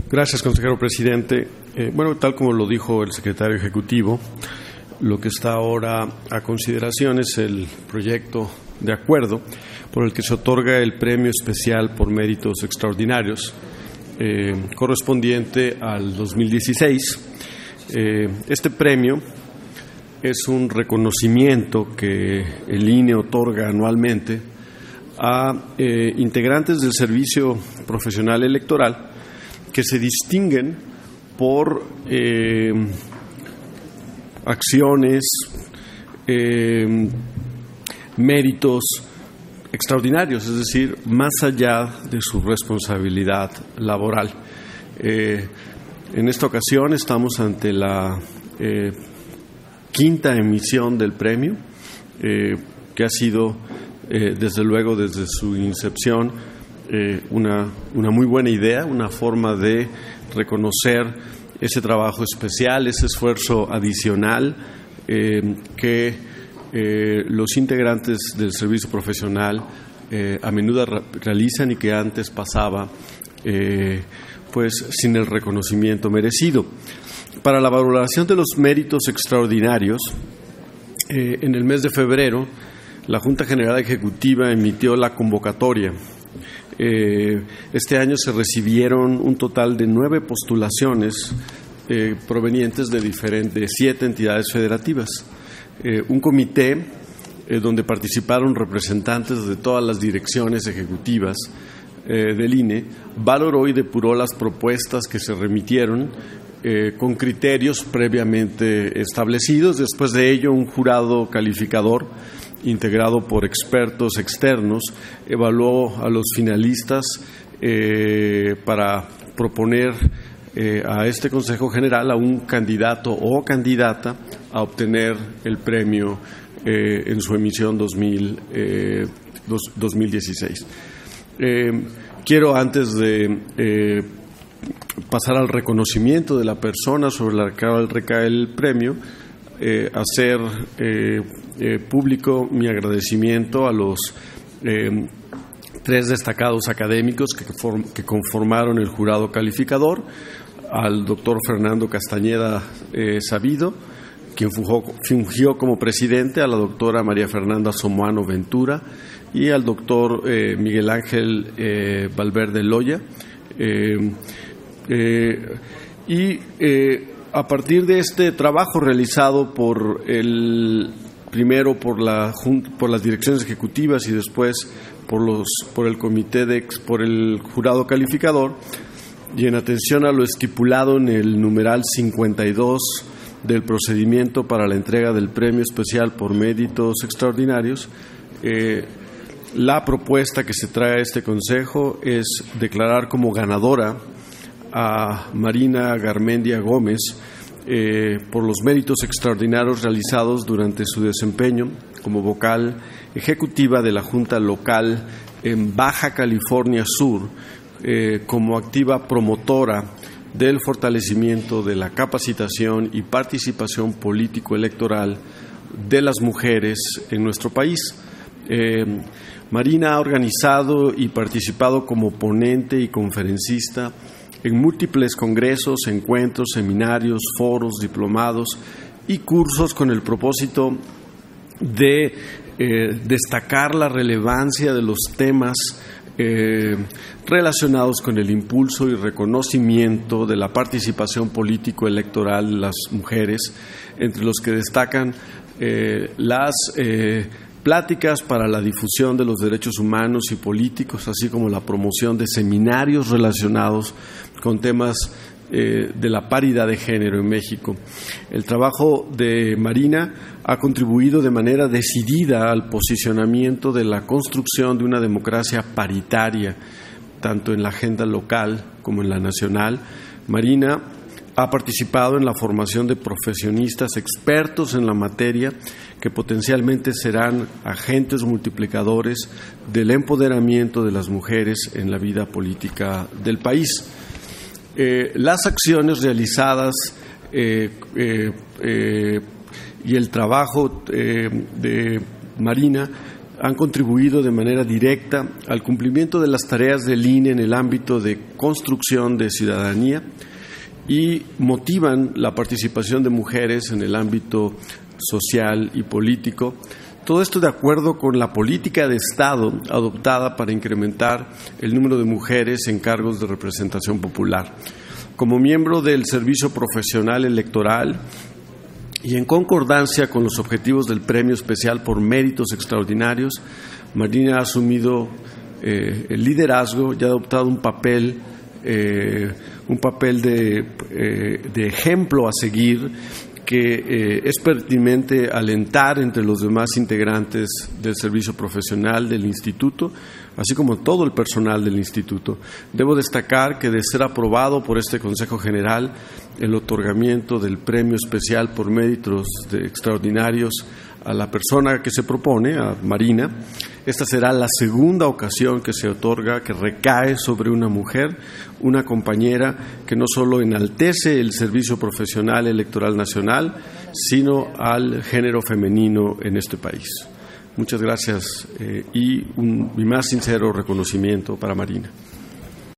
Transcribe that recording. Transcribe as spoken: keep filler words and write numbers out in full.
Gracias, consejero presidente. Eh, bueno, tal como lo dijo el secretario ejecutivo, lo que está ahora a consideración es el proyecto de acuerdo por el que se otorga el premio especial por méritos extraordinarios eh, correspondiente al dos mil dieciséis. Eh, este premio es un reconocimiento que el I N E otorga anualmente a eh, integrantes del servicio profesional electoral que se distinguen por eh, acciones, eh, méritos extraordinarios, es decir, más allá de su responsabilidad laboral. Eh, en esta ocasión estamos ante la eh, quinta emisión del premio, eh, que ha sido, eh, desde luego, desde su incepción, eh, una, una muy buena idea, una forma de reconocer ese trabajo especial, ese esfuerzo adicional eh, que eh, los integrantes del servicio profesional eh, a menudo realizan y que antes pasaba eh, pues sin el reconocimiento merecido. Para la valoración de los méritos extraordinarios, eh, en el mes de febrero, la Junta General Ejecutiva emitió la convocatoria. Eh, este año se recibieron un total de nueve postulaciones eh, provenientes de diferentes siete entidades federativas. Eh, un comité eh, donde participaron representantes de todas las direcciones ejecutivas eh, del I N E valoró y depuró las propuestas que se remitieron eh, con criterios previamente establecidos. Después de ello, un jurado calificador integrado por expertos externos, evaluó a los finalistas eh, para proponer eh, a este Consejo General a un candidato o candidata a obtener el premio eh, en su emisión dos mil dieciséis. Eh, quiero, antes de eh, pasar al reconocimiento de la persona sobre la que recae el premio, Eh, hacer eh, eh, público mi agradecimiento a los eh, tres destacados académicos que, form, que conformaron el jurado calificador, al doctor Fernando Castañeda eh, Sabido, quien fungió, fungió como presidente, a la doctora María Fernanda Somoano Ventura y al doctor eh, Miguel Ángel eh, Valverde Loya. Eh, eh, y eh, A partir de este trabajo realizado por el primero por la por las direcciones ejecutivas y después por los por el comité de por el jurado calificador, y en atención a lo estipulado en el numeral cincuenta y dos del procedimiento para la entrega del premio especial por méritos extraordinarios, eh, la propuesta que se trae a este consejo es declarar como ganadora a Marina Garmendia Gómez eh, por los méritos extraordinarios realizados durante su desempeño como vocal ejecutiva de la Junta Local en Baja California Sur, eh, como activa promotora del fortalecimiento de la capacitación y participación político-electoral de las mujeres en nuestro país. Eh, Marina ha organizado y participado como ponente y conferencista en múltiples congresos, encuentros, seminarios, foros, diplomados y cursos con el propósito de eh, destacar la relevancia de los temas eh, relacionados con el impulso y reconocimiento de la participación político-electoral de las mujeres, entre los que destacan eh, las eh, pláticas para la difusión de los derechos humanos y políticos, así como la promoción de seminarios relacionados con temas eh, de la paridad de género en México. El trabajo de Marina ha contribuido de manera decidida al posicionamiento de la construcción de una democracia paritaria, tanto en la agenda local como en la nacional. Marina ha participado en la formación de profesionistas expertos en la materia que potencialmente serán agentes multiplicadores del empoderamiento de las mujeres en la vida política del país. Eh, las acciones realizadas eh, eh, eh, y el trabajo eh, de Marina han contribuido de manera directa al cumplimiento de las tareas del I N E en el ámbito de construcción de ciudadanía y motivan la participación de mujeres en el ámbito social y político. Todo esto de acuerdo con la política de Estado adoptada para incrementar el número de mujeres en cargos de representación popular. Como miembro del Servicio Profesional Electoral y en concordancia con los objetivos del Premio Especial por Méritos Extraordinarios, Marina ha asumido eh, el liderazgo y ha adoptado un papel, eh, un papel de, eh, de ejemplo a seguir que eh, es pertinente alentar entre los demás integrantes del servicio profesional del Instituto, así como todo el personal del Instituto. Debo destacar que de ser aprobado por este Consejo General el otorgamiento del Premio Especial por Méritos de Extraordinarios a la persona que se propone, a Marina, esta será la segunda ocasión que se otorga, que recae sobre una mujer, una compañera que no solo enaltece el servicio profesional electoral nacional, sino al género femenino en este país. Muchas gracias eh, y un, mi más sincero reconocimiento para Marina.